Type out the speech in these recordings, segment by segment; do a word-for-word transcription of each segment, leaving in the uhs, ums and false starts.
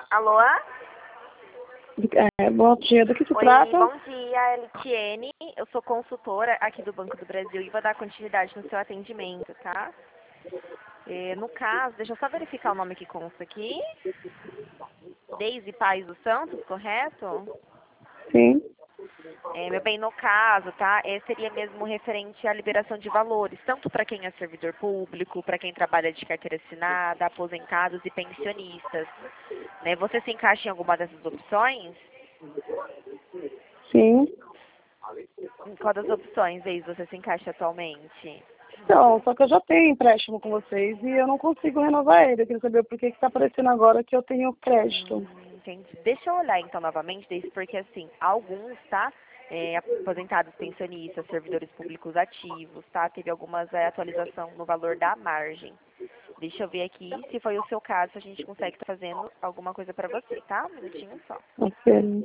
Alô? É, bom dia, do que se Oi, trata? bom dia, Elitiene. Eu sou consultora aqui do Banco do Brasil e vou dar continuidade no seu atendimento, tá? É, no caso, deixa eu só verificar o nome que consta aqui. Deise Paz dos Santos, correto? Sim. É, meu bem, no caso, tá? É, seria mesmo referente à liberação de valores, tanto para quem é servidor público, para quem trabalha de carteira assinada, aposentados e pensionistas. Né? Você se encaixa em alguma dessas opções? Sim. Em qual das opções, Deise, você se encaixa atualmente? Então, só que eu já tenho empréstimo com vocês e eu não consigo renovar ele. Eu queria saber por que está aparecendo agora que eu tenho crédito. Hum, entendi. Deixa eu olhar então novamente, Deise, porque assim, alguns, tá? É, aposentados, pensionistas, servidores públicos ativos, tá? Teve algumas é, atualização no valor da margem. Deixa eu ver aqui, se foi o seu caso, se a gente consegue estar fazendo alguma coisa para você, tá? Um minutinho só. Ok.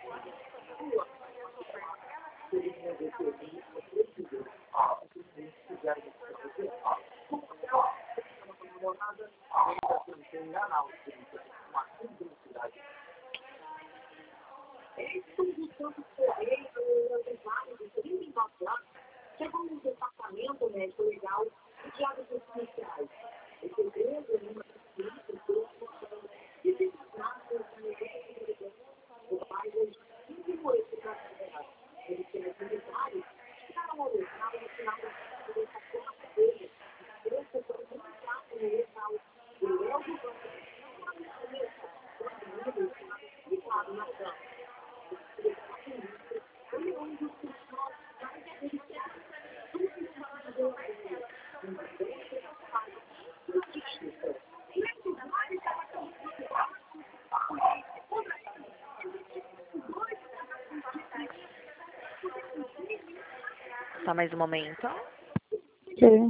Só mais um momento. Ok.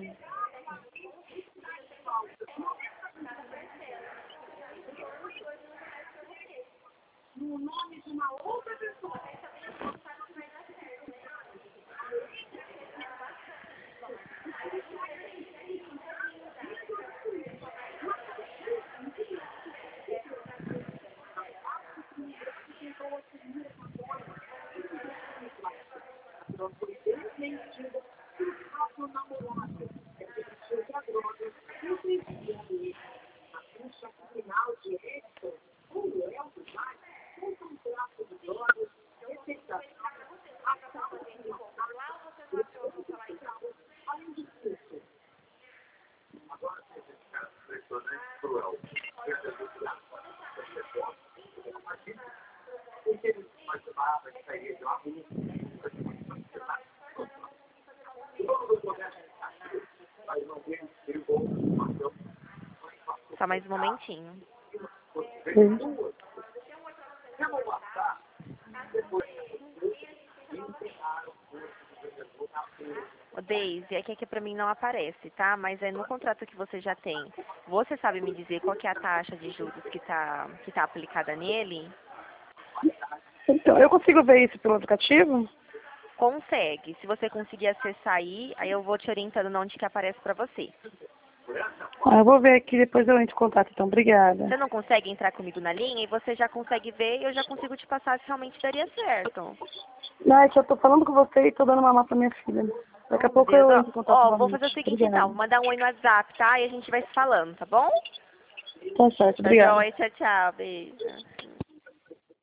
Só mais um momentinho. Sim. Ô, Deise, é que aqui pra mim não aparece, tá? Mas é no contrato que você já tem. Você sabe me dizer qual que é a taxa de juros que tá, que tá aplicada nele? Então, eu consigo ver isso pelo aplicativo? Consegue. Se você conseguir acessar aí, aí eu vou te orientando onde que aparece pra você. Ah, eu vou ver aqui, depois eu entro em contato, então. Obrigada. Você não consegue entrar comigo na linha e você já consegue ver e eu já consigo te passar se realmente daria certo. Não, é que eu tô falando com você e tô dando mamar pra minha filha. Daqui a Oh, meu pouco Deus. eu Ó, entro em contato ó, vou fazer o novamente. seguinte então, Obrigada. vou mandar um oi no WhatsApp, tá? E a gente vai se falando, tá bom? Tá certo, Tá obrigada. joia, tchau, tchau, beijo.